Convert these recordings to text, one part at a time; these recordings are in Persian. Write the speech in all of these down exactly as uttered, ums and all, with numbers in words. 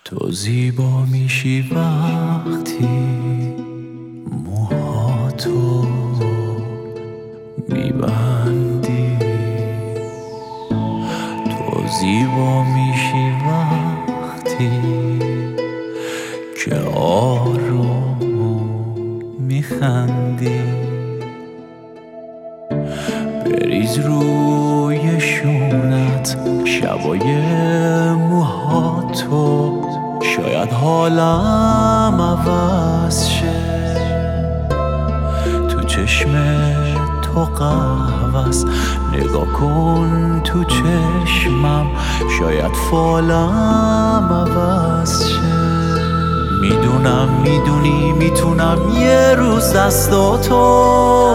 تو زیبا میشی وقتی موهاتو میبندی. تو زیبا میشی وقتی که آروم میخندی. بریز روی شونت شبای موهاتو، شاید حالم عوض شه. تو چشم تو قهوه‌ست، نگاه کن تو چشمم، شاید فالم عوض شه. میدونم میدونی میتونم یه روز دستاتو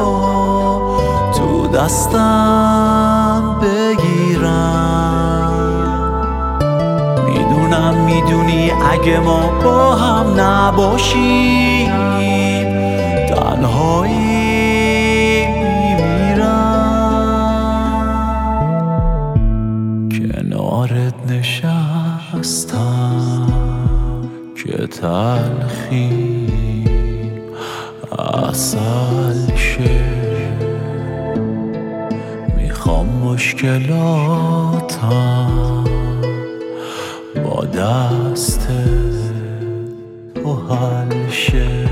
تو دستم بگیرم. میدونم میدونی اگه ما با هم نباشیم تنهایی میمیرم. کنارت نشستم که تلخی عسل شه. میخوام مشکلاتم با دست تو حل شه.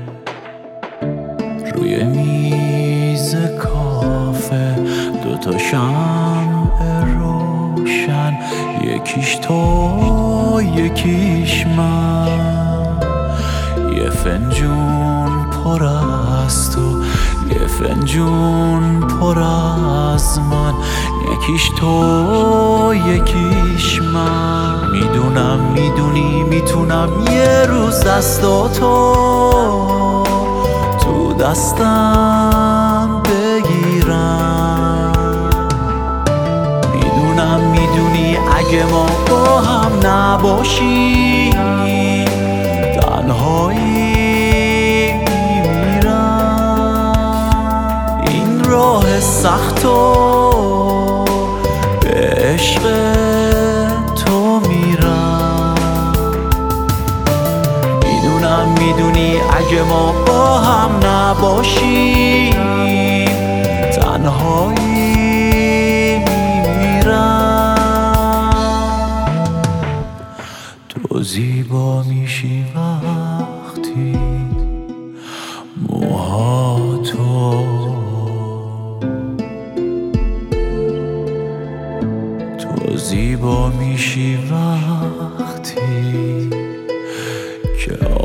روی میز کافه دوتا شمع روشن، یکیش تو یکیش من. یه فنجون پر از تو، یه فنجون پر از من، یکیش تو یکیش من. میدونم میدونی میتونم یه روز دستاتو تو دستم بگیرم. میدونم میدونی اگه ما با هم نباشیم تنهایی میمیرم. این راه سختو به عشق تو میرم. میدونم میدونی اگه ما با هم نباشیم تنهایی میمیرم. تو زیبا میشی وقتی موهاتو تو زیبا میشی وقتی که